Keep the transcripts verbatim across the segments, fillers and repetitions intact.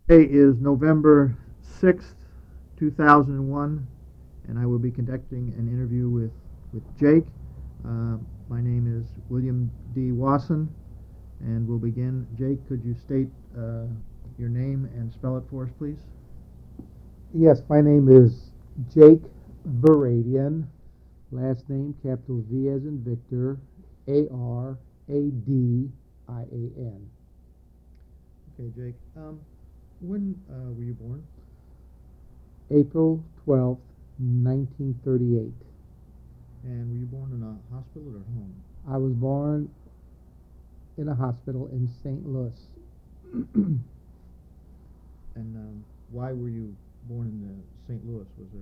Today is November sixth, two thousand one, and I will be conducting an interview with, with Jake. Uh, my name is William D. Wasson, and we'll begin. Jake, could you state uh, your name and spell it for us, please? Yes, my name is Jake Varadian. Last name capital V as in Victor, A R A D I A N. Okay, Jake. Um, when uh, were you born? April twelfth, nineteen thirty-eight. And were you born in a hospital or home? I was born in a hospital in Saint Louis. And um, why were you born in the Saint Louis? Was there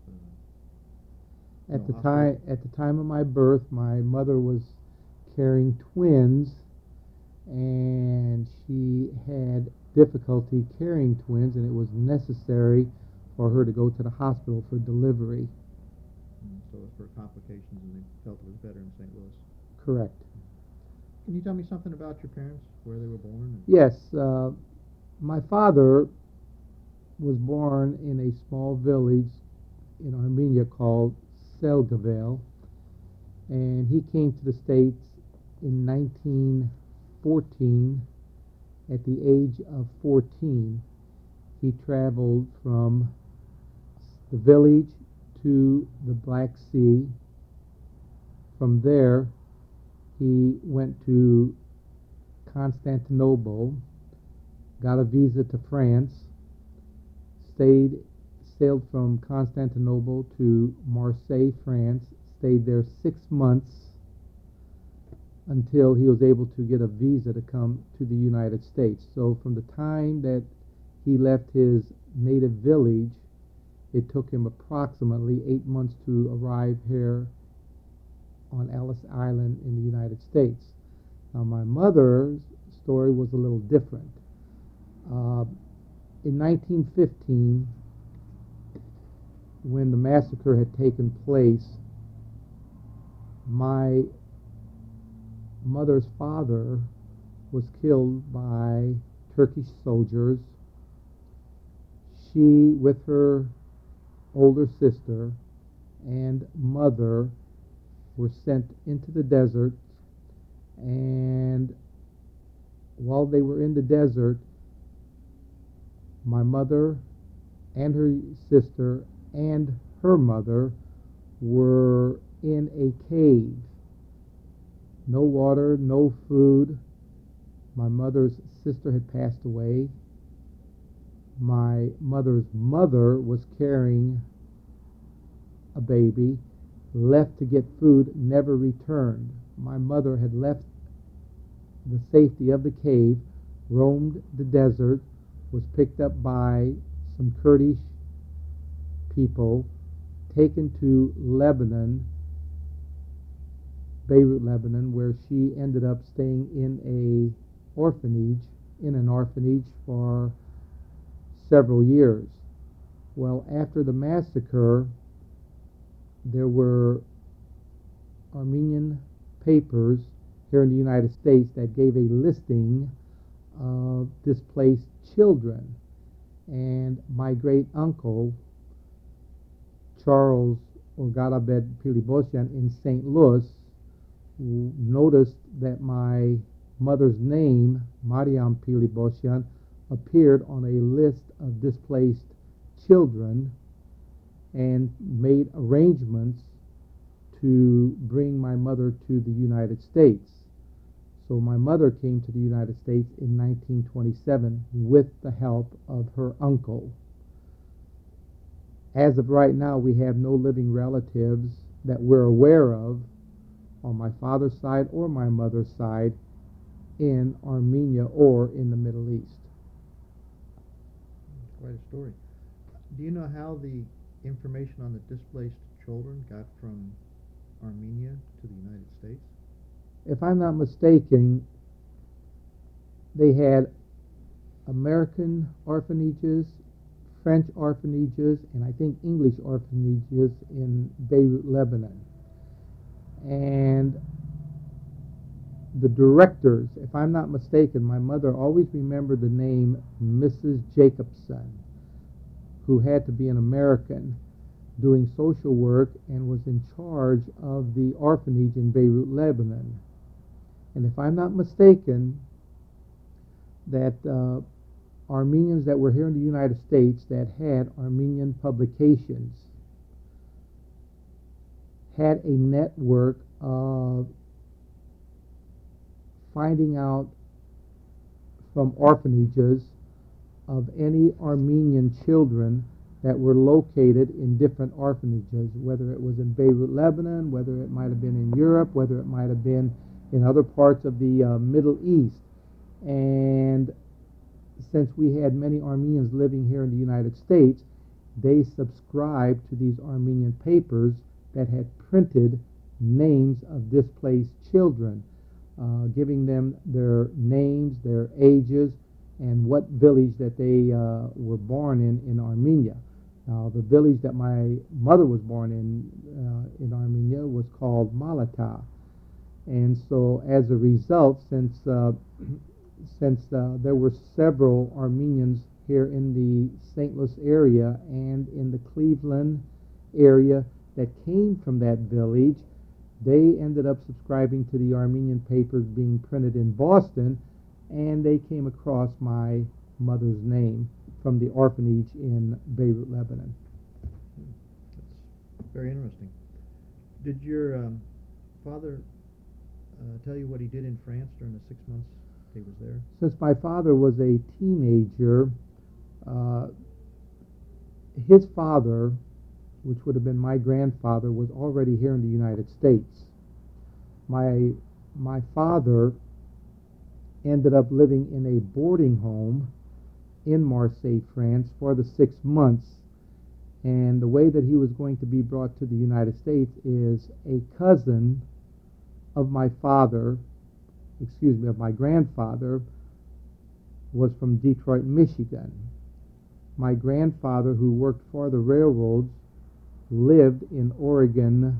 uh, At no the hospital? time at the time of my birth, my mother was carrying twins, and she had difficulty carrying twins, and it was necessary for her to go to the hospital for delivery. Mm, so it was for complications, and they felt it was better in Saint Louis. Correct. Can you tell me something about your parents, where they were born? Yes, uh, my father was born in a small village in Armenia called Selgavel, and he came to the States in nineteen fourteen. At the age of fourteen, he traveled from the village to the Black Sea. From there, he went to Constantinople, got a visa to France, stayed, sailed from Constantinople to Marseille, France, stayed there six months until he was able to get a visa to come to the United States. So from the time that he left his native village, it took him approximately eight months to arrive here on Ellis Island in the United States. Now, my mother's story was a little different. Uh, in nineteen fifteen, when the massacre had taken place, my mother's father was killed by Turkish soldiers. She, with her older sister and mother, were sent into the desert, and while they were in the desert, my mother and her sister and her mother were in a cave. No water, no food. My mother's sister had passed away. My mother's mother was carrying a baby, left to get food, never returned. My mother had left the safety of the cave, roamed the desert, was picked up by some Kurdish people, taken to Lebanon, Beirut, Lebanon, where she ended up staying in a orphanage, in an orphanage for several years. Well, after the massacre, there were Armenian papers here in the United States that gave a listing of displaced children. And my great uncle, Charles Orgarabed Pilibosyan in Saint Louis, noticed that my mother's name, Mariam Pilibosyan, appeared on a list of displaced children, and made arrangements to bring my mother to the United States. So my mother came to the United States in nineteen twenty-seven with the help of her uncle. As of right now, we have no living relatives that we're aware of on my father's side or my mother's side in Armenia or in the Middle East. Quite a story. Do you know how the information on the displaced children got from Armenia to the United States? If I'm not mistaken, they had American orphanages, French orphanages, and I think English orphanages in Beirut, Lebanon. And the directors, if I'm not mistaken, my mother always remembered the name Missus Jacobson, who had to be an American doing social work and was in charge of the orphanage in Beirut, Lebanon. And if I'm not mistaken, that uh, Armenians that were here in the United States that had Armenian publications had a network of finding out from orphanages of any Armenian children that were located in different orphanages, whether it was in Beirut, Lebanon, whether it might have been in Europe, whether it might have been in other parts of the uh, Middle East. And since we had many Armenians living here in the United States, they subscribed to these Armenian papers that had printed names of displaced children, uh, giving them their names, their ages, and what village that they uh, were born in in Armenia. Now, the village that my mother was born in uh, in Armenia was called Malata. And so as a result, since uh, since uh, there were several Armenians here in the Saint Louis area and in the Cleveland area that came from that village, they ended up subscribing to the Armenian papers being printed in Boston, and they came across my mother's name from the orphanage in Beirut, Lebanon. That's very interesting. Did your um, father uh, tell you what he did in France during the six months he was there? Since my father was a teenager, uh, his father, which would have been my grandfather, was already here in the United States. My my father ended up living in a boarding home in Marseille, France, for the six months. And the way that he was going to be brought to the United States is a cousin of my father, excuse me, of my grandfather, was from Detroit, Michigan. My grandfather, who worked for the railroads, lived in Oregon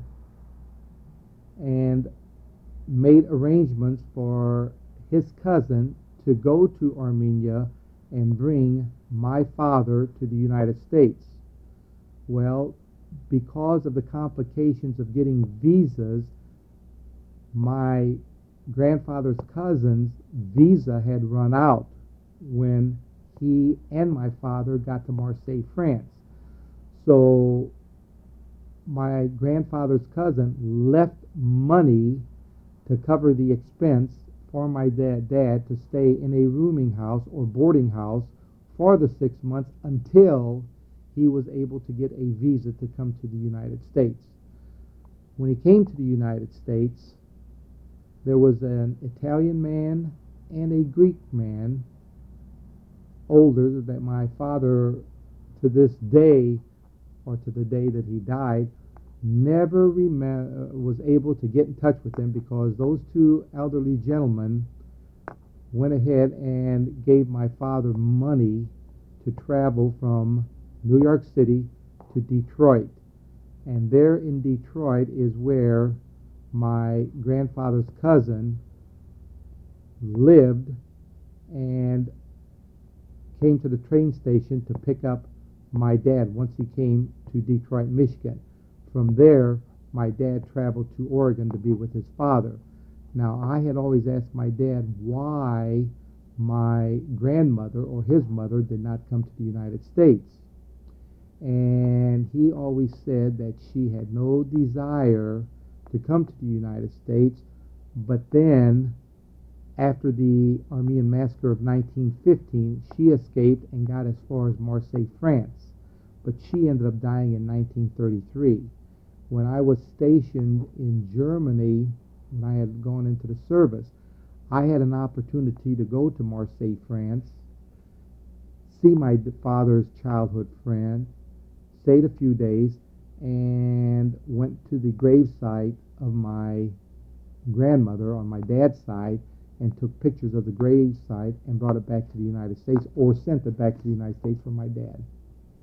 and made arrangements for his cousin to go to Armenia and bring my father to the United States. Well, because of the complications of getting visas, my grandfather's cousin's visa had run out when he and my father got to Marseille, France. So my grandfather's cousin left money to cover the expense for my dad, dad to stay in a rooming house or boarding house for the six months until he was able to get a visa to come to the United States. When he came to the United States, there was an Italian man and a Greek man, older, that my father, to this day, or to the day that he died, never rem- was able to get in touch with them, because those two elderly gentlemen went ahead and gave my father money to travel from New York City to Detroit. And there in Detroit is where my grandfather's cousin lived and came to the train station to pick up my dad once he came to Detroit, Michigan. From there, my dad traveled to Oregon to be with his father. Now, I had always asked my dad why my grandmother or his mother did not come to the United States. And he always said that she had no desire to come to the United States, but then after the Armenian massacre of nineteen fifteen, she escaped and got as far as Marseille, France, but she ended up dying in nineteen thirty-three. When I was stationed in Germany, when I had gone into the service, I had an opportunity to go to Marseille, France, see my father's childhood friend, stayed a few days, and went to the gravesite of my grandmother on my dad's side and took pictures of the gravesite and brought it back to the United States, or sent it back to the United States for my dad.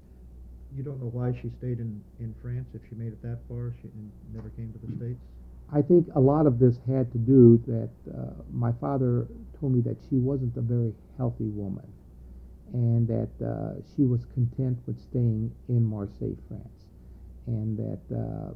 You don't know why she stayed in, in France if she made it that far? She never came to the States? I think a lot of this had to do that uh, my father told me that she wasn't a very healthy woman, and that uh, she was content with staying in Marseille, France, and that uh,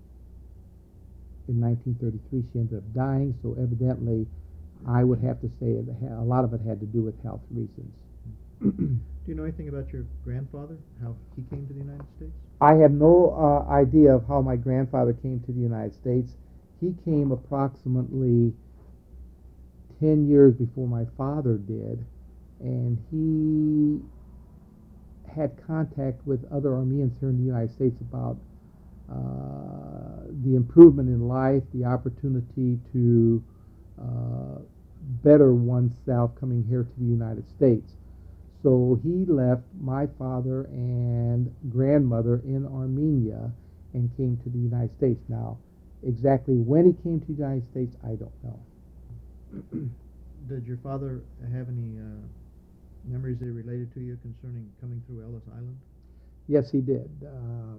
in nineteen thirty-three she ended up dying. So evidently, I would have to say it ha- a lot of it had to do with health reasons. Do you know anything about your grandfather, how he came to the United States? I have no uh, idea of how my grandfather came to the United States. He came approximately ten years before my father did, and he had contact with other Armenians here in the United States about uh, the improvement in life, the opportunity to uh, better oneself coming here to the United States. So he left my father and grandmother in Armenia and came to the United States. Now, exactly when he came to the United States, I don't know. Did your father have any uh, memories that related to you concerning coming through Ellis Island? Yes, he did. Uh,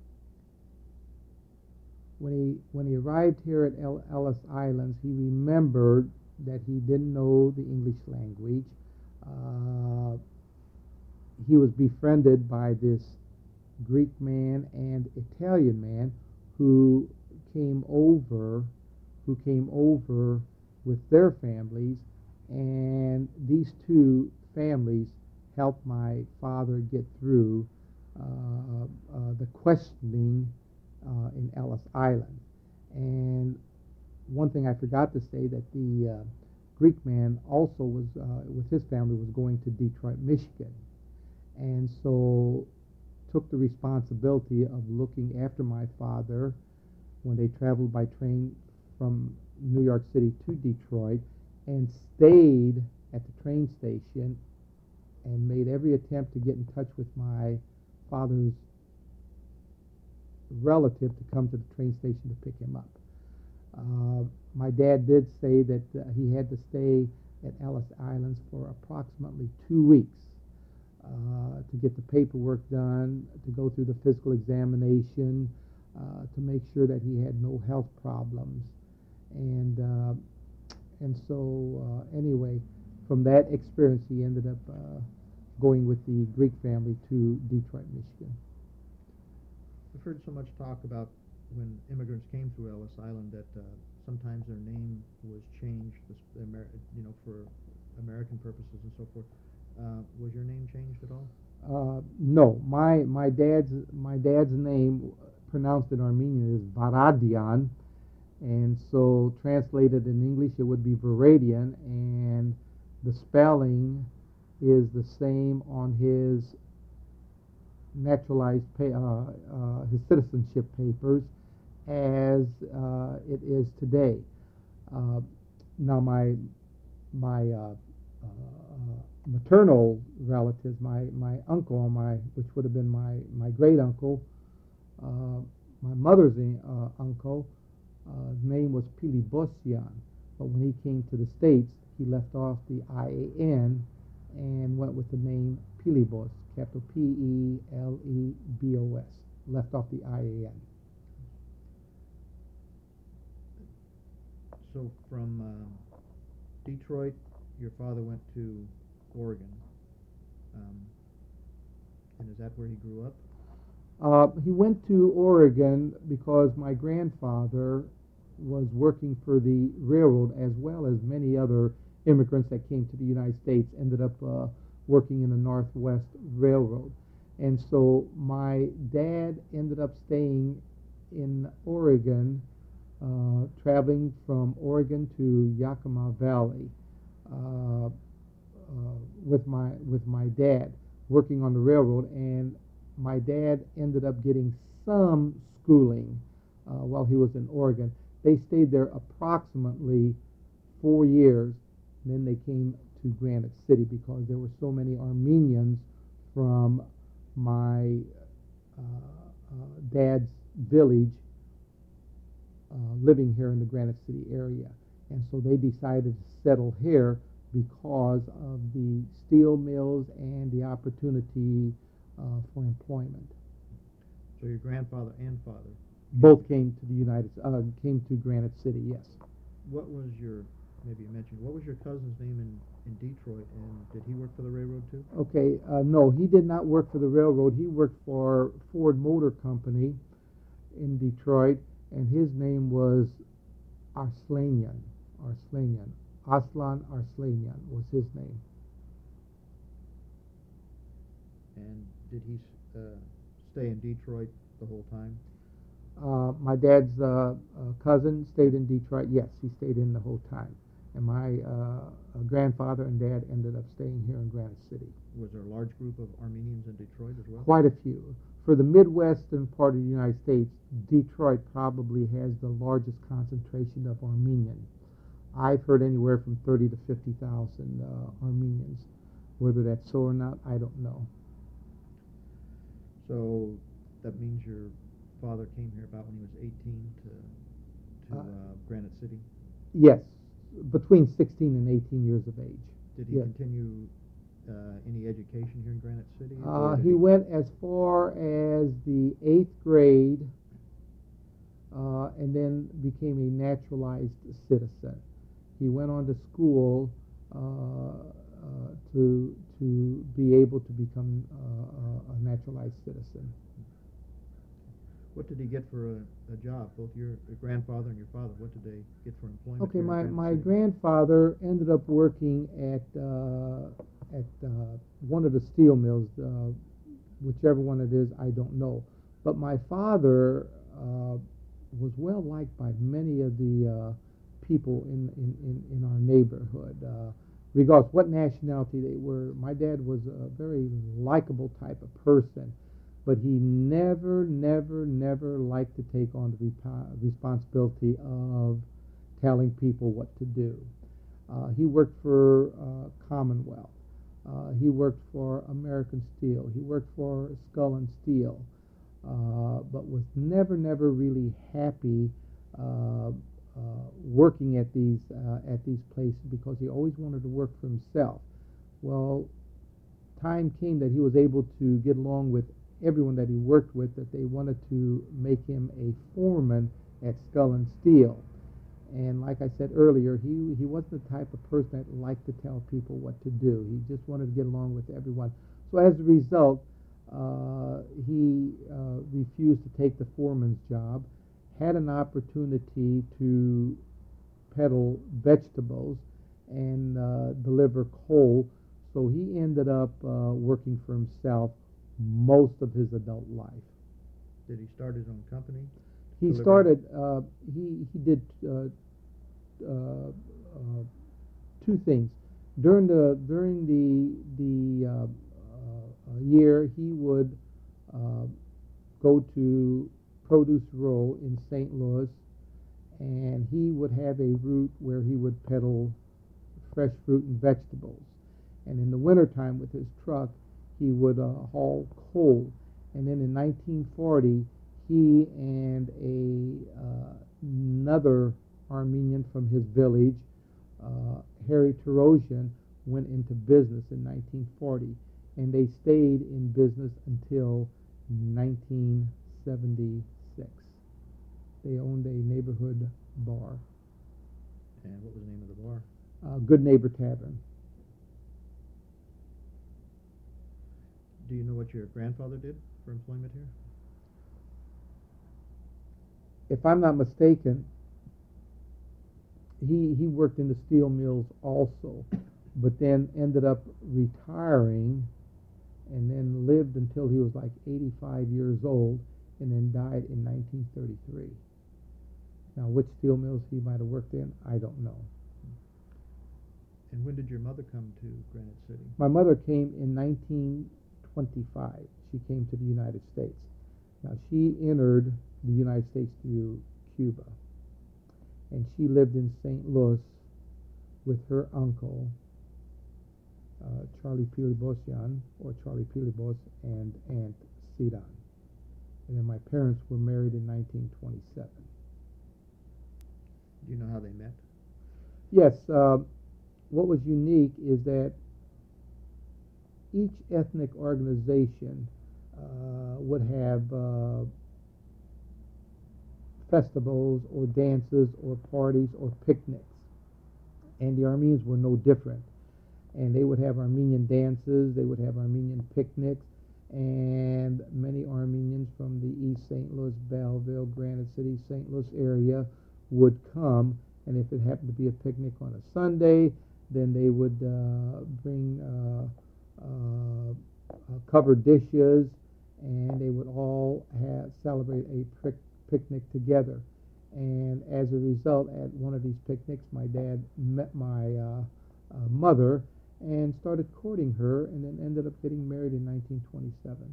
when he when he arrived here at El- Ellis Islands, he remembered that he didn't know the English language. Uh, he was befriended by this Greek man and Italian man who came over, who came over with their families, and these two families helped my father get through uh, uh, the questioning uh, in Ellis Island. And one thing I forgot to say, that the uh, Greek man also was, uh, with his family, was going to Detroit, Michigan, and so took the responsibility of looking after my father when they traveled by train from New York City to Detroit, and stayed at the train station and made every attempt to get in touch with my father's relative to come to the train station to pick him up. Uh, my dad did say that uh, he had to stay at Ellis Islands for approximately two weeks uh, to get the paperwork done, to go through the physical examination, uh, to make sure that he had no health problems. And uh, and so uh, anyway, from that experience, he ended up uh, going with the Greek family to Detroit, Michigan. We've heard so much talk about when immigrants came through Ellis Island that uh, sometimes their name was changed, you know, for American purposes and so forth. Uh, was your name changed at all? Uh, no, my my dad's my dad's name, pronounced in Armenian, is Varadian, and so translated in English it would be Varadian, and the spelling is the same on his naturalized pay, uh, uh, his citizenship papers as uh, it is today. Uh, now my my uh, uh, maternal relatives, my my uncle, my which would have been my my great uncle, uh, my mother's uh, uncle, uh, his name was Pilibosyan, but when he came to the States, he left off the I A N and went with the name Pilibos, capital P E L E B O S, left off the I A N. So from uh, Detroit, your father went to Oregon, um, and is that where he grew up? Uh, he went to Oregon because my grandfather was working for the railroad, as well as many other immigrants that came to the United States ended up uh, working in the Northwest Railroad. And so my dad ended up staying in Oregon, uh, traveling from Oregon to Yakima Valley uh, uh, with my with my dad, working on the railroad. And my dad ended up getting some schooling uh, while he was in Oregon. They stayed there approximately four years, and then they came to Granite City because there were so many Armenians from my uh, uh, dad's village uh, living here in the Granite City area. And so they decided to settle here because of the steel mills and the opportunity uh, for employment. So your grandfather and father Both came to the United, uh, came to Granite City, yes. What was your, maybe you mentioned, what was your cousin's name in, in Detroit, and did he work for the railroad too? Okay, uh, no, he did not work for the railroad. He worked for Ford Motor Company in Detroit, and his name was Arslanian. Arslanian. Aslan Arslanian was his name. And did he uh, stay in Detroit the whole time? Uh, my dad's uh, uh, cousin stayed in Detroit. Yes, he stayed in the whole time. And my uh, uh, grandfather and dad ended up staying here in Granite City. Was there a large group of Armenians in Detroit as well? Quite a few. For the Midwestern part of the United States, Detroit probably has the largest concentration of Armenians. I've heard anywhere from thirty to fifty thousand uh, Armenians. Whether that's so or not, I don't know. So that means your father came here about when he was eighteen to to uh, uh, Granite City? Yes, between sixteen and eighteen years of age. Did he yes. continue uh, any education here in Granite City? Uh, he, he went as far as the eighth grade uh, and then became a naturalized citizen. He went on to school uh, uh, to to be able to become uh, a naturalized citizen. What did he get for a, a job? Both your, your grandfather and your father, what did they get for employment? Okay, my, my City? grandfather ended up working at uh, at uh, one of the steel mills, uh, whichever one it is, I don't know. But my father uh, was well liked by many of the uh, people in, in, in, in our neighborhood, uh, regardless what nationality they were. My dad was a very likable type of person, but he never, never, never liked to take on the rep- responsibility of telling people what to do. Uh, he worked for uh, Commonwealth. Uh, he worked for American Steel. He worked for Skull and Steel, uh, but was never, never really happy uh, uh, working at these uh, at these places because he always wanted to work for himself. Well, time came that he was able to get along with everyone that he worked with, that they wanted to make him a foreman at Skull and Steel. And like I said earlier, he, he wasn't the type of person that liked to tell people what to do. He just wanted to get along with everyone. So as a result, uh, he uh, refused to take the foreman's job, had an opportunity to peddle vegetables and uh, deliver coal. So he ended up uh, working for himself most of his adult life. Did he start his own company? He Delivering? started, uh, he, he did uh, uh, uh, two things. During the, during the, the uh, uh, year, he would uh, go to Produce Row in Saint Louis, and he would have a route where he would peddle fresh fruit and vegetables. And in the wintertime with his truck, he would uh, haul coal. And then in nineteen forty, he and a uh, another Armenian from his village, uh, Harry Tarosian, went into business in nineteen forty. And they stayed in business until nineteen seventy-six. They owned a neighborhood bar. And what was the name of the bar? Uh, Good Neighbor Tavern. Do you know what your grandfather did for employment here? If I'm not mistaken, he he worked in the steel mills also, but then ended up retiring and then lived until he was like eighty-five years old and then died in nineteen thirty-three. Now, which steel mills he might have worked in, I don't know. And when did your mother come to Granite City? My mother came in nineteen twenty-five. She came to the United States. Now, she entered the United States through Cuba, and she lived in Saint Louis with her uncle, uh, Charlie Pilibosian, or Charlie Pilibos, and Aunt Sidan. And then my parents were married in nineteen twenty-seven. Do you know how they met? Yes. Uh, what was unique is that each ethnic organization uh, would have uh, festivals or dances or parties or picnics. And the Armenians were no different. And they would have Armenian dances, they would have Armenian picnics, and many Armenians from the East Saint Louis, Belleville, Granite City, Saint Louis area would come. And if it happened to be a picnic on a Sunday, then they would uh, bring uh, uh, uh, covered dishes, and they would all have, celebrate a pric- picnic together. And as a result, at one of these picnics, my dad met my uh, uh, mother and started courting her, and then ended up getting married in nineteen twenty-seven.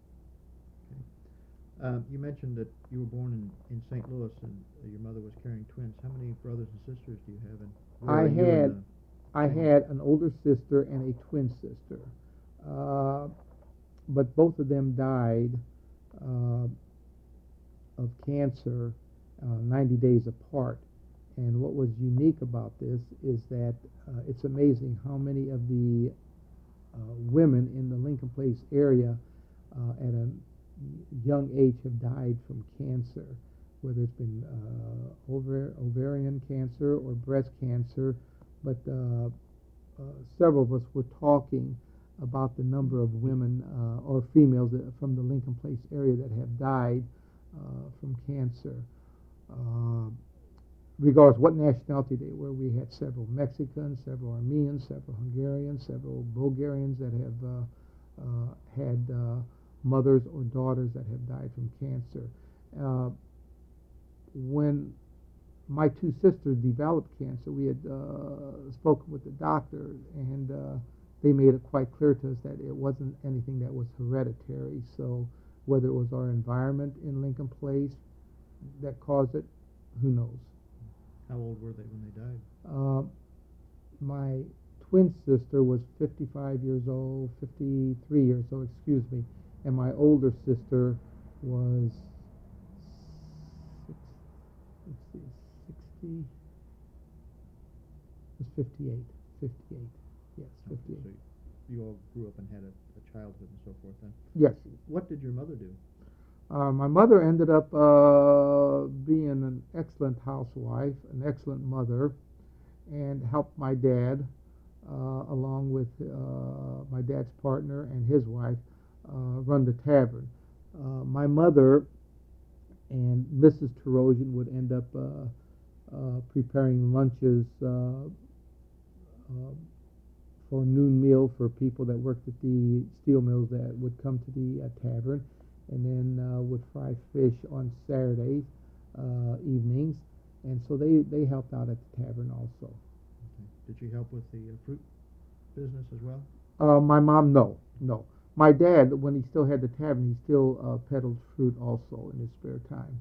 Okay. Uh, you mentioned that you were born in, in Saint Louis, and uh, your mother was carrying twins. How many brothers and sisters do you have? And where I are you in had the I family? had an older sister and a twin sister, uh, but both of them died uh, of cancer uh, ninety days apart. And what was unique about this is that uh, it's amazing how many of the uh, women in the Lincoln Place area uh, at a young age have died from cancer, whether it's been uh, over, ovarian cancer or breast cancer. But uh, uh, several of us were talking about the number of women uh, or females that, from the Lincoln Place area that have died uh, from cancer. Uh, regardless what nationality they were, we had several Mexicans, several Armenians, several Hungarians, several Bulgarians that have uh, uh, had uh, mothers or daughters that have died from cancer. Uh, when my two sisters developed cancer, we had uh, spoken with the doctor, and uh, they made it quite clear to us that it wasn't anything that was hereditary. So whether it was our environment in Lincoln Place that caused it, who knows? How old were they when they died? Uh, my twin sister was fifty-five years old, fifty-three years old, excuse me, and my older sister was six, let's see, sixty, was fifty-eight, fifty-eight, yes, Okay, fifty-eight. so you all grew up and had a, a childhood and so forth then. Yes. What did your mother do? Uh, my mother ended up uh, being an excellent housewife, an excellent mother, and helped my dad, uh, along with uh, my dad's partner and his wife, uh, run the tavern. Uh, my mother and Missus Terosian would end up uh, uh, preparing lunches uh, uh, for noon meal for people that worked at the steel mills that would come to the uh, tavern, and then uh, would fry fish on Saturdays uh, evenings, and so they, they helped out at the tavern also. Okay. Did she help with the uh, fruit business as well? Uh, my mom, no, no. My dad, when he still had the tavern, he still uh, peddled fruit also in his spare time.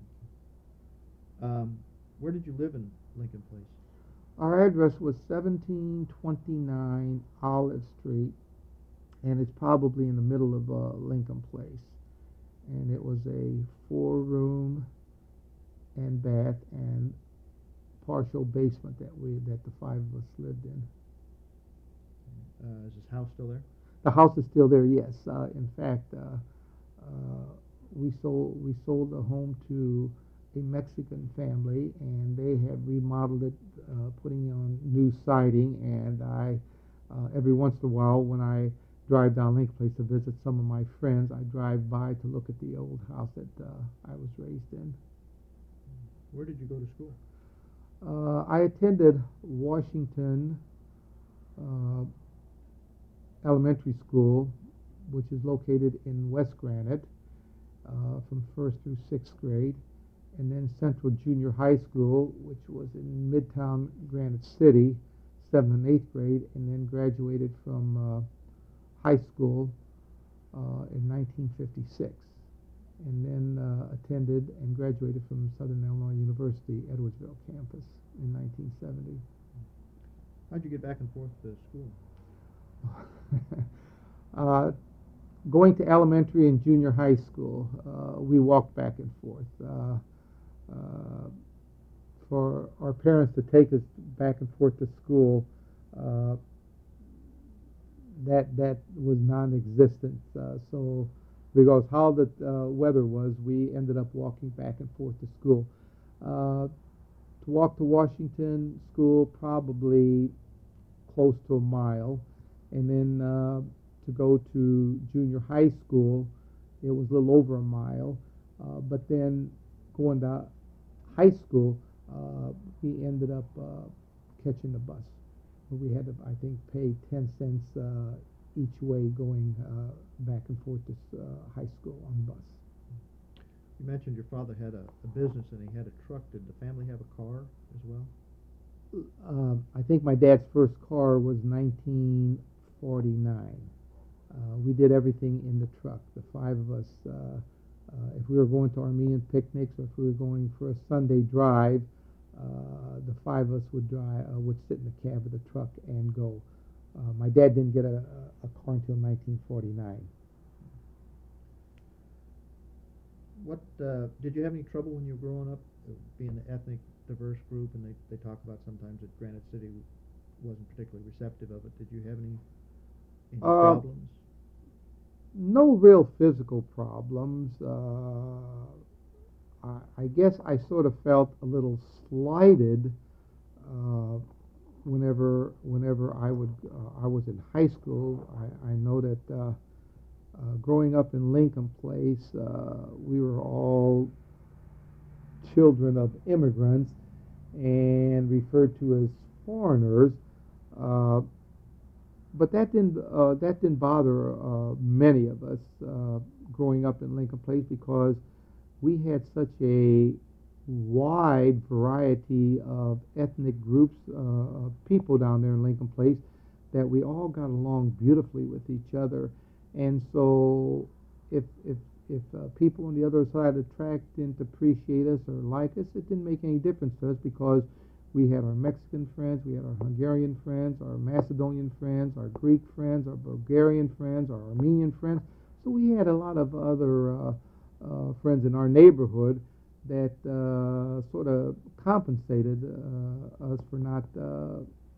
Um, where did you live in Lincoln Place? Our address was seventeen twenty-nine Olive Street, and it's probably in the middle of uh, Lincoln Place. And it was a four-room and bath and partial basement that we that the five of us lived in. Uh, is this house still there? The house is still there, yes. Uh, in fact, uh, uh, we sold we sold the home to a Mexican family, and they have remodeled it, uh, putting on new siding. And I, uh, every once in a while, when I drive down Lincoln Place to visit some of my friends, I drive by to look at the old house that uh, I was raised in. Where did you go to school? Uh, I attended Washington uh, Elementary School, which is located in West Granite, uh, from first through sixth grade, and then Central Junior High School, which was in Midtown Granite City, seventh and eighth grade, and then graduated from uh, high school uh, in nineteen fifty-six, and then uh, attended and graduated from Southern Illinois University, Edwardsville campus in nineteen seventy. How'd you get back and forth to school? uh, going to elementary and junior high school, uh, we walked back and forth. Uh, uh, for our parents to take us back and forth to school, uh, that that was non-existent. Uh, so because how the uh, weather was, we ended up walking back and forth to school. Uh, to walk to Washington School, probably close to a mile, and then uh, to go to junior high school, it was a little over a mile. Uh, but then going to high school, uh, we ended up uh, catching the bus. We had to, I think, pay ten cents uh, each way going uh, back and forth to uh, high school on the bus. You mentioned your father had a, a business and he had a truck. Did the family have a car as well? Um, I think my dad's first car was nineteen forty-nine. Uh, we did everything in the truck. The five of us, uh, uh, if we were going to Armenian picnics or if we were going for a Sunday drive, uh, the five of us would drive, uh, would sit in the cab of the truck and go. Uh, my dad didn't get a, a car until nineteen forty-nine. What uh, did you have any trouble when you were growing up, uh, being an ethnic diverse group? And they, they talk about sometimes that Granite City wasn't particularly receptive of it. Did you have any, any uh, problems? No real physical problems. Uh, I, I guess I sort of felt a little slighted uh, whenever whenever I would uh, I was in high school. I, I know that uh, uh, growing up in Lincoln Place, uh, we were all children of immigrants and referred to as foreigners. Uh, but that didn't uh, that didn't bother uh, many of us uh, growing up in Lincoln Place because we had such a wide variety of ethnic groups uh, of people down there in Lincoln Place that we all got along beautifully with each other. And so if if if uh, people on the other side of the track didn't appreciate us or like us, it didn't make any difference to us because we had our Mexican friends, we had our Hungarian friends, our Macedonian friends, our Greek friends, our Bulgarian friends, our Armenian friends. So we had a lot of other uh, uh, friends in our neighborhood that uh, sort of compensated uh, us for not uh,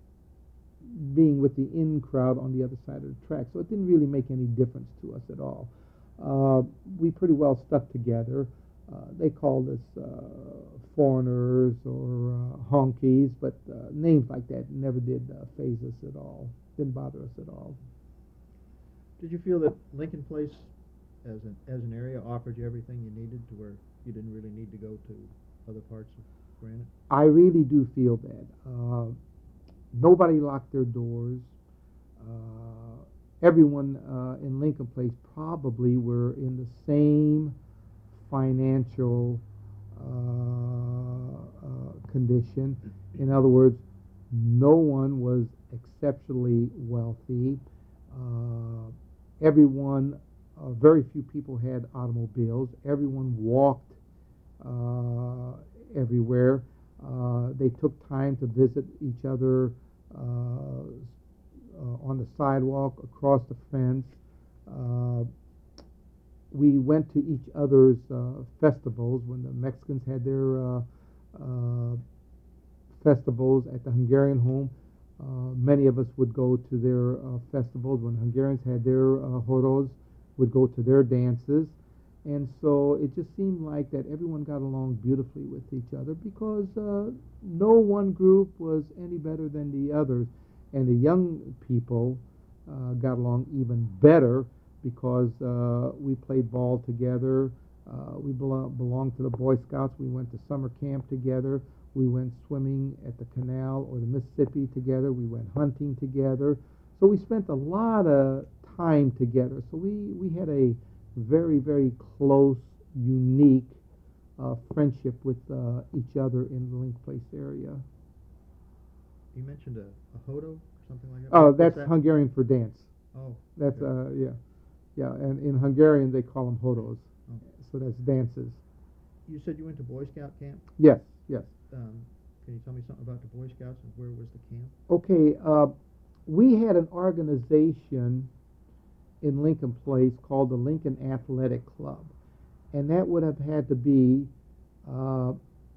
being with the in crowd on the other side of the track. So it didn't really make any difference to us at all. Uh, we pretty well stuck together. Uh, they called us uh, foreigners or uh, honkies, but uh, names like that never did uh, faze us at all. Didn't bother us at all. Did you feel that Lincoln Place, as an as an area, offered you everything you needed to where you didn't really need to go to other parts of Granite? I really do feel that. Uh, nobody locked their doors. Uh, everyone uh, in Lincoln Place probably were in the same financial uh, uh, condition. In other words, no one was exceptionally wealthy. Uh, everyone, uh, very few people had automobiles. Everyone walked uh, everywhere. Uh, they took time to visit each other uh, uh, on the sidewalk, across the fence. Uh, we went to each other's uh, festivals when the Mexicans had their uh, uh, festivals at the Hungarian home. Uh, many of us would go to their uh, festivals when Hungarians had their uh, horos, would go to their dances. And so it just seemed like that everyone got along beautifully with each other because uh, no one group was any better than the others. And the young people uh, got along even better because uh, we played ball together. Uh, we belo- belonged to the Boy Scouts. We went to summer camp together. We went swimming at the canal or the Mississippi together. We went hunting together. So we spent a lot of time together. So we, we had a very, very close, unique uh, friendship with uh, each other in the Lincoln Place area. You mentioned a, a hodo or something like that? Oh, What's that's that? Hungarian for dance. Oh. That's, okay. uh, yeah. Yeah, and in Hungarian they call them hodos. Oh. So that's dances. You said you went to Boy Scout camp? Yes, yes. Um, can you tell me something about the Boy Scouts and where was the camp? Okay, uh, we had an organization in Lincoln Place called the Lincoln Athletic Club, and that would have had to be uh,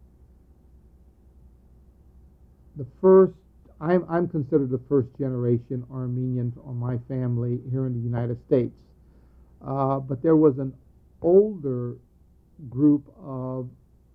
the first. I'm I'm considered the first generation Armenian on my family here in the United States. Uh, but there was an older group of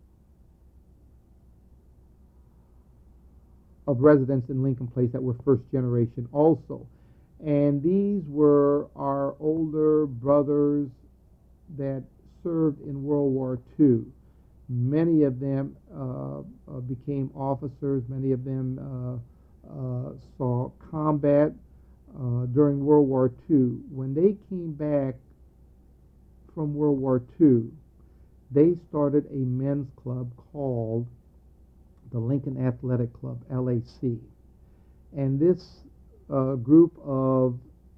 of residents in Lincoln Place that were first generation also. And these were our older brothers that served in World War Two. Many of them uh, uh, became officers. Many of them uh, uh, saw combat uh, during World War Two. When they came back from World War Two, they started a men's club called the Lincoln Athletic Club, L A C. And this uh, group of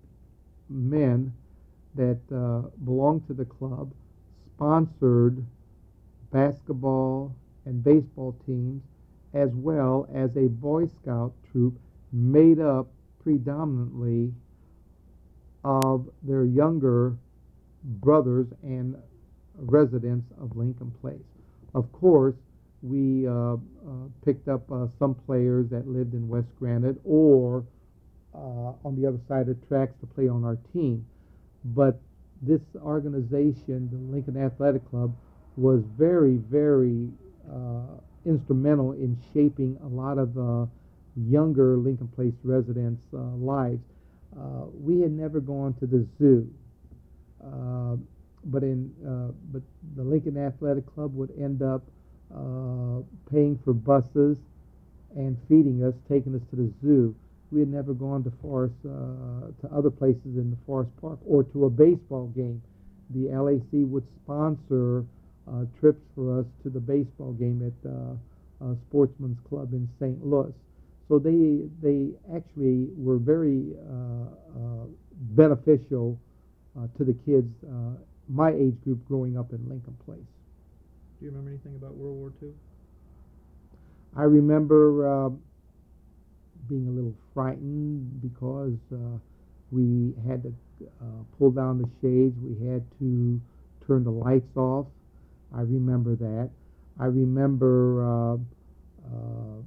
men that uh, belonged to the club sponsored basketball and baseball teams, as well as a Boy Scout troop made up predominantly of their younger brothers and residents of Lincoln Place. Of course, we uh, uh, picked up uh, some players that lived in West Granite or uh, on the other side of the tracks to play on our team. But this organization, the Lincoln Athletic Club, was very, very uh, instrumental in shaping a lot of uh, younger Lincoln Place residents' uh, lives. Uh, we had never gone to the zoo, uh, but in uh, but the Lincoln Athletic Club would end up uh, paying for buses and feeding us, taking us to the zoo. We had never gone to Forest, uh, to other places in the Forest Park or to a baseball game. The L A C would sponsor uh, trips for us to the baseball game at uh, uh, Sportsman's Club in Saint Louis. So they they actually were very uh, uh, beneficial uh, to the kids, uh, my age group, growing up in Lincoln Place. Do you remember anything about World War Two? I remember uh, being a little frightened because uh, we had to uh, pull down the shades. We had to turn the lights off. I remember that. I remember uh, uh,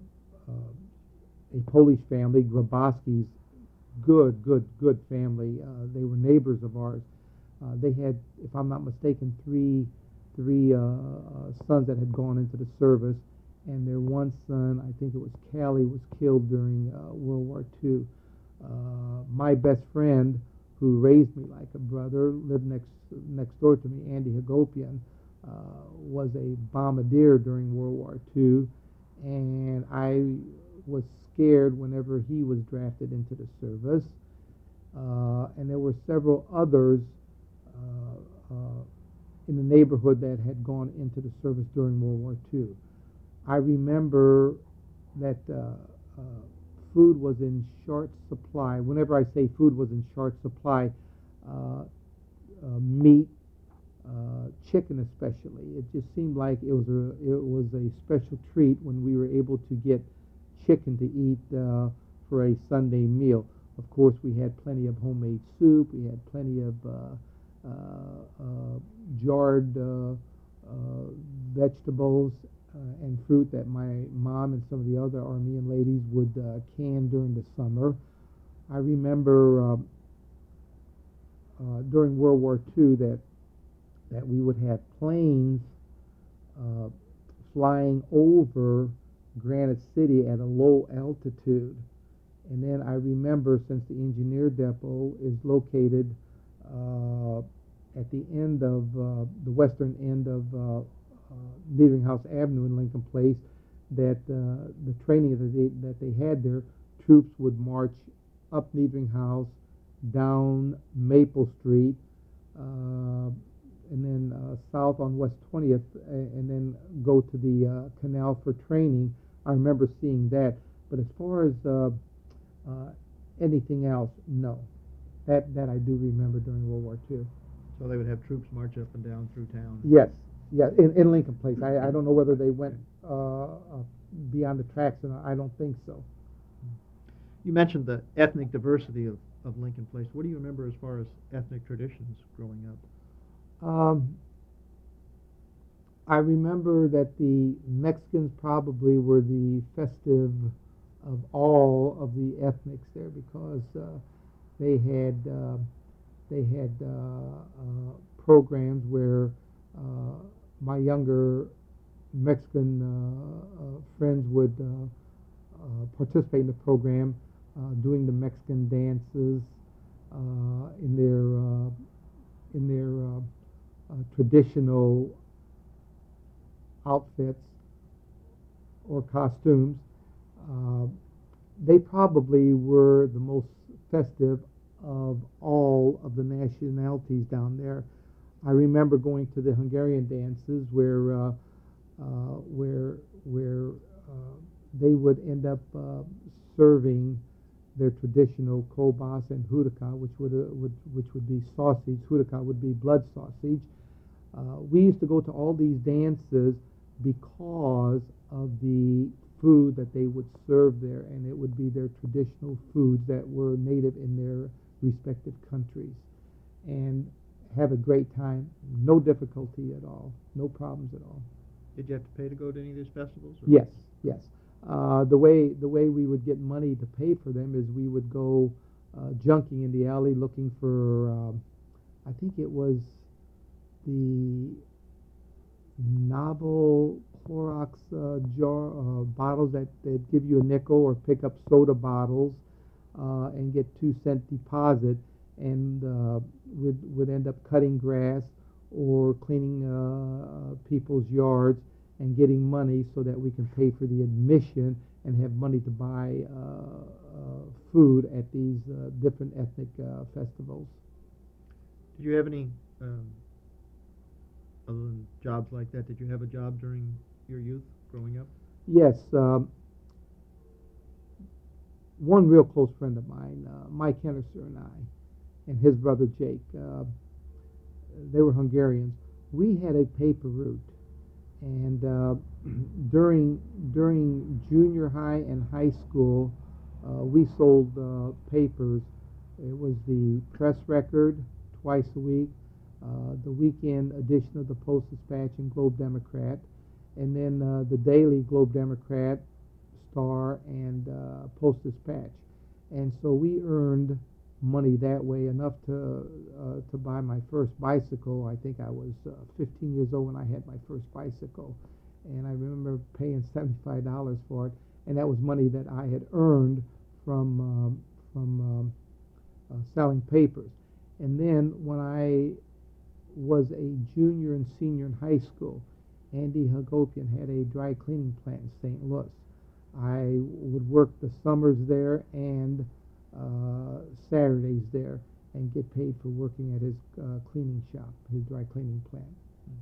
uh, a Polish family, Grabowski's, good, good, good family. Uh, they were neighbors of ours. Uh, they had, if I'm not mistaken, three three uh, uh, sons that had gone into the service, and their one son, I think it was Callie, was killed during uh, World War Two. Uh, my best friend, who raised me like a brother, lived next next door to me, Andy Hagopian, uh, was a bombardier during World War Two, and I was scared whenever he was drafted into the service. Uh, and there were several others uh, uh, in the neighborhood that had gone into the service during World War Two. I remember that uh, uh, food was in short supply. Whenever I say food was in short supply, uh, uh, meat, uh, chicken especially, it just seemed like it was a it was a special treat when we were able to get chicken to eat uh, for a Sunday meal. Of course, we had plenty of homemade soup. We had plenty of uh, uh, uh, jarred uh, uh, vegetables uh, and fruit that my mom and some of the other Armenian ladies would uh, can during the summer. I remember uh, uh, during World War Two that that we would have planes uh, flying over Granite City at a low altitude. And then I remember, since the engineer depot is located uh, at the end of uh, the western end of uh, uh, Needering House Avenue in Lincoln Place, that uh, the training that they, that they had there, troops would march up Needering House, down Maple Street, uh, and then uh, south on West twentieth, and then go to the uh, canal for training. I remember seeing that. But as far as uh, uh, anything else, no. That that I do remember during World War Two. So they would have troops march up and down through town? Yes, yeah, in, in Lincoln Place. I, I don't know whether they went uh, uh, beyond the tracks, and I don't think so. You mentioned the ethnic diversity of, of Lincoln Place. What do you remember as far as ethnic traditions growing up? Um, I remember that the Mexicans probably were the festive of all of the ethnics there, because uh, they had uh, they had uh, uh, programs where uh, my younger Mexican uh, uh, friends would uh, uh, participate in the program, uh, doing the Mexican dances uh, in their uh, in their uh, uh, traditional outfits or costumes. Uh, they probably were the most festive of all of the nationalities down there. I remember going to the Hungarian dances where uh, uh, where where uh, they would end up uh, serving their traditional kobas and hudaka, which would, uh, would which would be sausage. Hudaka would be blood sausage. Uh, we used to go to all these dances because of the food that they would serve there, and it would be their traditional foods that were native in their respective countries, and have a great time. No difficulty at all. No problems at all. Did you have to pay to go to any of these festivals? Or? Yes, yes. Uh, the way the way we would get money to pay for them is we would go uh, junking in the alley looking for. Um, I think it was the novel Clorox uh, jar uh, bottles that that give you a nickel, or pick up soda bottles uh, and get two cent deposit, and uh, would would end up cutting grass or cleaning uh, people's yards and getting money so that we can pay for the admission and have money to buy uh, uh, food at these uh, different ethnic uh, festivals. Did you have any, um, other than jobs like that, did you have a job during your youth growing up? Yes. Um, one real close friend of mine, uh, Mike Henderson and I, and his brother Jake, uh, they were Hungarians. We had a paper route. And uh, during during junior high and high school, uh, we sold uh, papers. It was the Press Record twice a week, uh, the weekend edition of the Post-Dispatch and Globe Democrat, and then uh, the daily Globe Democrat, Star, and uh, Post-Dispatch. And so we earned money that way, enough to uh, to buy my first bicycle. I think I was uh, fifteen years old when I had my first bicycle, and I remember paying seventy-five dollars for it, and that was money that I had earned from um, from um, uh, selling papers. And then when I was a junior and senior in high school, Andy Hagopian had a dry cleaning plant in Saint Louis. I would work the summers there and Uh, Saturdays there, and get paid for working at his uh, cleaning shop, his dry cleaning plant.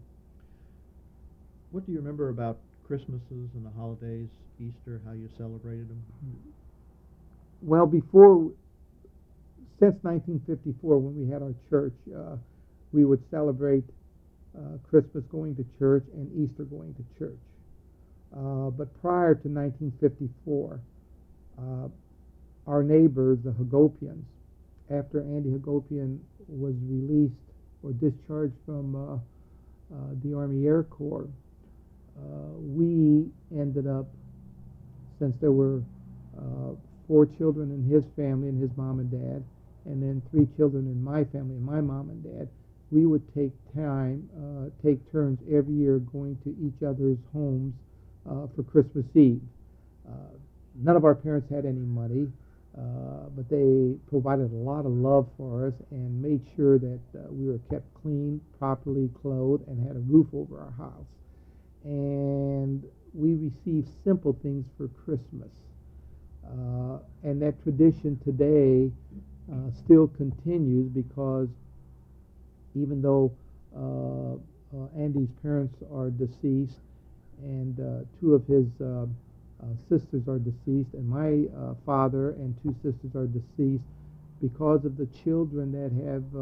What do you remember about Christmases and the holidays, Easter, how you celebrated them? Well, before, since nineteen fifty-four, when we had our church, uh, we would celebrate uh, Christmas going to church and Easter going to church. Uh, but prior to nineteen fifty-four, uh, our neighbors, the Hagopians, after Andy Hagopian was released or discharged from uh, uh, the Army Air Corps, uh, we ended up, since there were uh, four children in his family and his mom and dad, and then three children in my family and my mom and dad, we would take time, uh, take turns every year going to each other's homes uh, for Christmas Eve. Uh, none of our parents had any money. Uh, but they provided a lot of love for us and made sure that uh, we were kept clean, properly clothed, and had a roof over our house. And we received simple things for Christmas. Uh, and that tradition today uh, still continues, because even though uh, uh, Andy's parents are deceased, and uh, two of his uh, Uh, sisters are deceased, and my uh, father and two sisters are deceased, because of the children that have uh,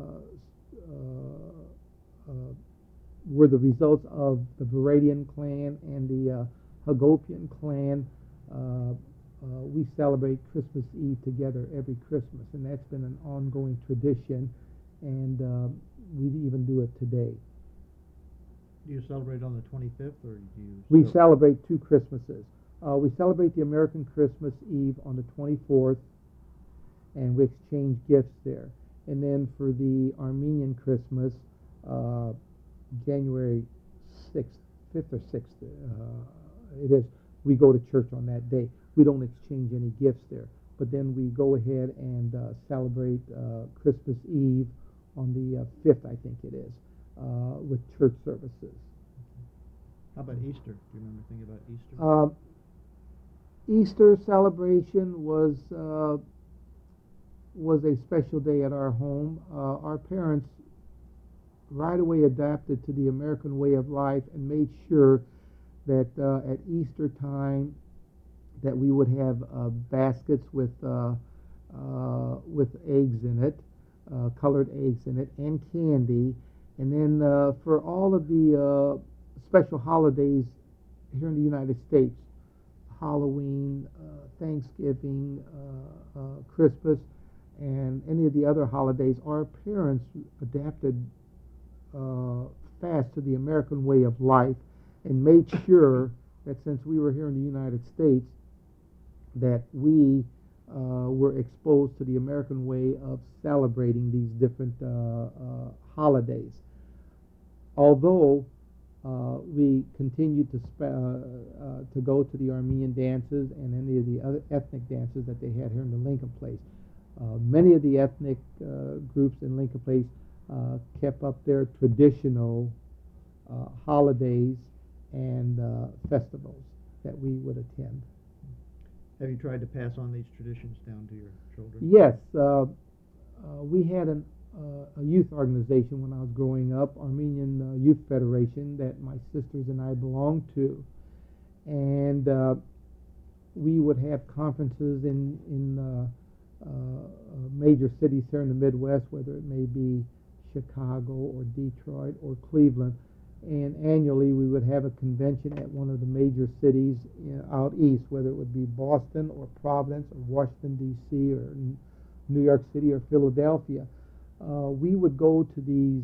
uh, uh, were the results of the Varadian clan and the uh, Hagopian clan. Uh, uh, we celebrate Christmas Eve together every Christmas, and that's been an ongoing tradition, and uh, we even do it today. Do you celebrate on the twenty-fifth, or do you? We celebrate two Christmases. Uh, we celebrate the American Christmas Eve on the twenty-fourth, and we exchange gifts there. And then for the Armenian Christmas, uh, January sixth, fifth or sixth, uh, it is, we go to church on that day. We don't exchange any gifts there. But then we go ahead and uh, celebrate uh, Christmas Eve on the uh, fifth, I think it is, uh, with church services. How about Easter? Do you remember thinking about Easter? Uh, Easter celebration was uh, was a special day at our home. Uh, our parents right away adapted to the American way of life and made sure that uh, at Easter time that we would have uh, baskets with uh, uh, with eggs in it, uh, colored eggs in it, and candy. And then uh, for all of the uh, special holidays here in the United States, Halloween, uh, Thanksgiving, uh, uh, Christmas, and any of the other holidays, our parents adapted uh, fast to the American way of life and made sure that since we were here in the United States, that we uh, were exposed to the American way of celebrating these different uh, uh, holidays. Although uh, we continued to sp- uh, uh, to go to the Armenian dances and any of the other ethnic dances that they had here in the Lincoln Place. Uh, many of the ethnic uh, groups in Lincoln Place uh, kept up their traditional uh, holidays and uh, festivals that we would attend. Have you tried to pass on these traditions down to your children? Yes. Uh, uh, we had an, uh, a youth organization when I was growing up, Armenian uh, Youth Federation, that my sisters and I belonged to. And uh, we would have conferences in, in uh, uh, major cities here in the Midwest, whether it may be Chicago or Detroit or Cleveland. And annually we would have a convention at one of the major cities in, out east, whether it would be Boston or Providence or Washington, D C or New York City or Philadelphia. Uh, we would go to these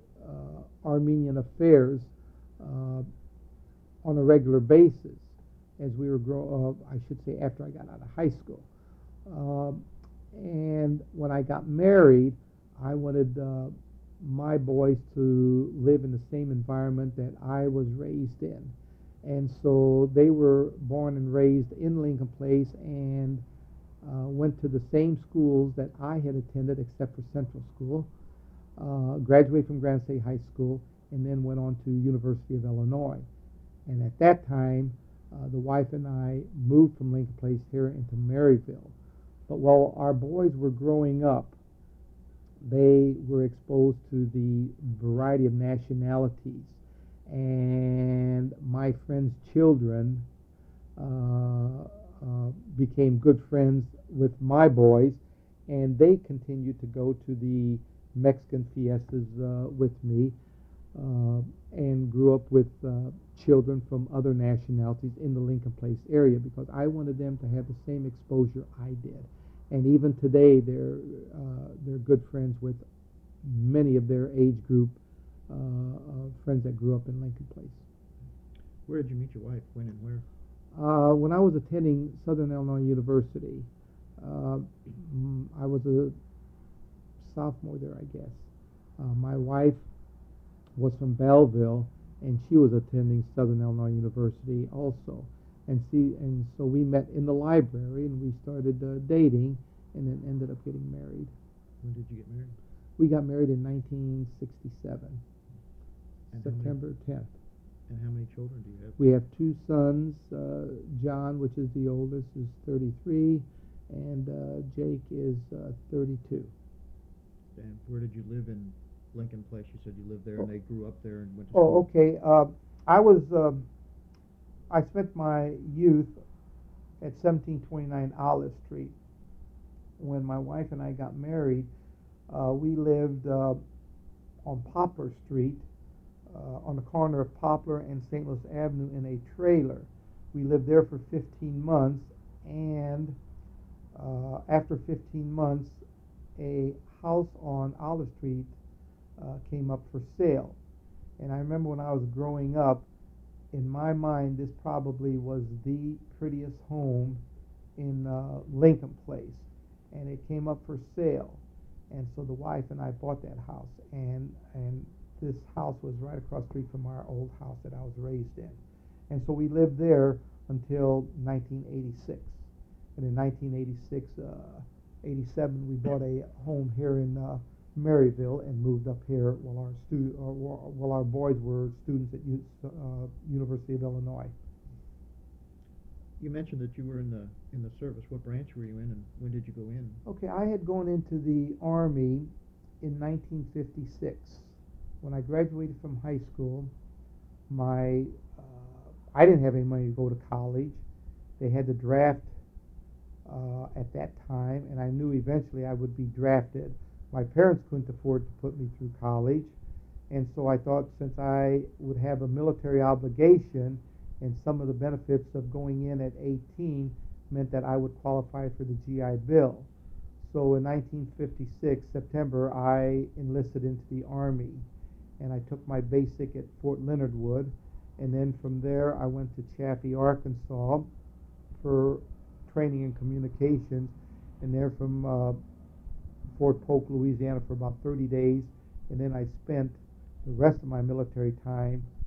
uh, Armenian affairs uh, on a regular basis as we were grow uh, I should say after I got out of high school. Um, and when I got married, I wanted uh, my boys to live in the same environment that I was raised in. And so they were born and raised in Lincoln Place and uh, went to the same schools that I had attended except for Central School, uh, graduated from Grand State High School, and then went on to University of Illinois. And at that time, uh, the wife and I moved from Lincoln Place here into Maryville. But while our boys were growing up, they were exposed to the variety of nationalities, and my friends' children uh, uh, became good friends with my boys, and they continued to go to the Mexican fiestas uh, with me, uh, and grew up with uh, children from other nationalities in the Lincoln Place area because I wanted them to have the same exposure I did. And even today, they're uh, they're good friends with many of their age group uh, uh, friends that grew up in Lincoln Place. Where did you meet your wife? When and where? Uh, when I was attending Southern Illinois University, uh, I was a sophomore there, I guess. Uh, my wife was from Belleville, and she was attending Southern Illinois University also. And see, and so we met in the library, and we started uh, dating, and then ended up getting married. When did you get married? We got married in nineteen sixty-seven, And September tenth. And how many children do you have? We have two sons. Uh, John, which is the oldest, is thirty-three, and uh, Jake is uh, thirty-two. And where did you live in Lincoln Place? You said you lived there, and they grew up there and went to Oh, school. okay. Uh, I was. Uh, I spent my youth at seventeen twenty-nine Olive Street. When my wife and I got married, uh, we lived uh, on Poplar Street, uh, on the corner of Poplar and Saint Louis Avenue in a trailer. We lived there for fifteen months, and uh, after fifteen months, a house on Olive Street uh, came up for sale. And I remember when I was growing up, in my mind, this probably was the prettiest home in uh, Lincoln Place, and it came up for sale. And so the wife and I bought that house, and and this house was right across the street from our old house that I was raised in. And so we lived there until nineteen eighty-six. And in nineteen eighty-six, uh, eighty-seven, we bought a home here in uh, Maryville and moved up here while our stu- or, while our boys were students at U- uh, University of Illinois. You mentioned that you were in the in the service. What branch were you in, and when did you go in? Okay, I had gone into the Army in nineteen fifty-six. When I graduated from high school, my uh, I didn't have any money to go to college. They had the draft uh, at that time, and I knew eventually I would be drafted. My parents couldn't afford to put me through college, and so I thought since I would have a military obligation and some of the benefits of going in at eighteen meant that I would qualify for the G I Bill. So in nineteen fifty-six, September, I enlisted into the Army, and I took my basic at Fort Leonard Wood, and then from there I went to Chaffee, Arkansas for training in communications, and there from uh, Fort Polk, Louisiana for about thirty days, and then I spent the rest of my military time